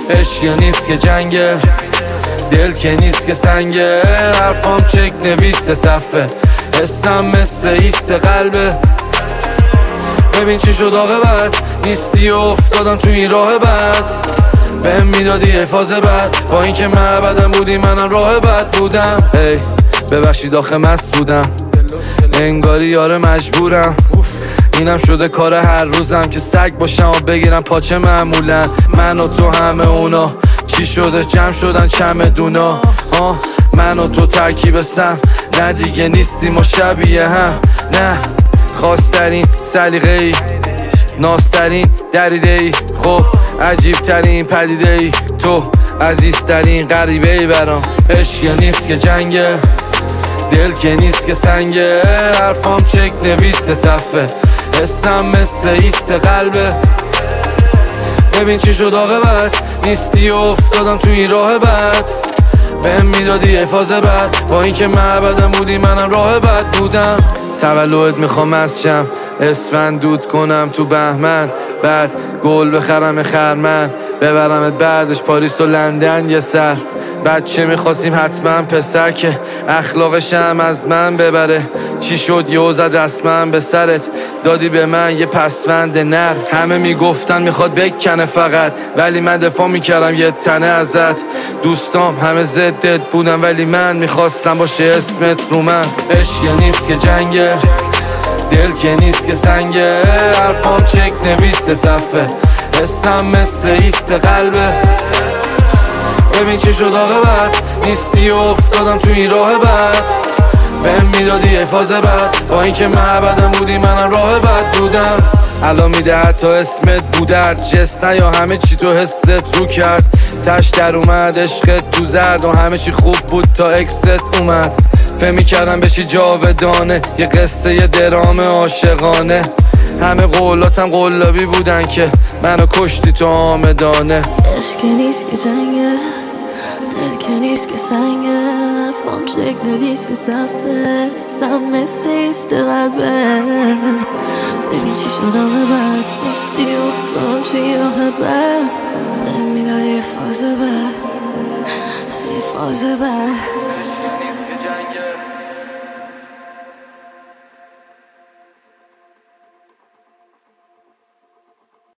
عشق نیست که جنگه، دل که نیست که سنگه، حرفام چک نویسته صفه، حسم مثل ایست قلبه. ببین چی شد آقابت، نیستی و افتادم تو این راه بد. بهم میدادی حفاظ بد، با اینکه معبدم بودی منم راه بد بودم. هی ببخشید آخه مست بودم، انگاری یاره مجبورم. اینم شده کار هر روزم که سگ باشم و بگیرم پاچه معمولا. من و تو همه اونا چی شده جمع شدن چمدونا. من و تو ترکیب سم، نه دیگه نیستیم و شبیه هم. نه خواسترین سلیقه ای، ناسترین دریده ای، خب عجیب ترین پدیده ای، تو عزیزترین غریبه ای برام. عشق نیست که جنگه، دل که نیست که سنگه، حرفام چک نویسته صفه، حسم مثل ایست قلبه. ببین چی شد آقابت، نیستی و افتادم تو این راه بد. بهم میدادی حفاظ بد، با اینکه معبدم بودی منم راه بد بودم. تولد میخوام از شم، اسفند دود کنم تو بهمن، بعد گل بخرم خرمن، ببرمت بعدش پاریس و لندن یه سر. بچه میخواستیم حتما پسر که اخلاقش هم از من ببره. چی شد یه زد رسمن به سرت، دادی به من یه پسوند نر. همه میگفتن میخواد بکنه فقط، ولی من دفاع میکردم یه تنه ازت. دوستام همه ضدت بودن ولی من میخواستم باشه اسمت رو من. عشق نیست که جنگه، دل که نیست که سنگه، حرفام چک نویسته صفه، حسم مثل ایست قلبه. ببین چی شد آقابت، نیستی و افتادم تو این راه بد. بهم میدادی حفاظ بد، با اینکه معبدم بودی منم راه بد بودم. الان میده حتی اسمت بودرد، جست نه یا همه چی تو حست رو کرد. تش در اومد عشقت تو زرد و همه چی خوب بود تا اکست اومد. فهمی کردم بشی جاودانه، یه قصه یه درام عاشقانه. همه قولاتم قلابی بودن که منو کشتی تو آمدانه. عشق نیست که جنگه، دل که نیست که سنگه، حرفام چک نویسته صفه، حسم مثل ایست قلبه. ببین چی شد آقابت، نیستی و افتادم توی راه بد. بهم میدادی حفاظ بد، حفاظ بد.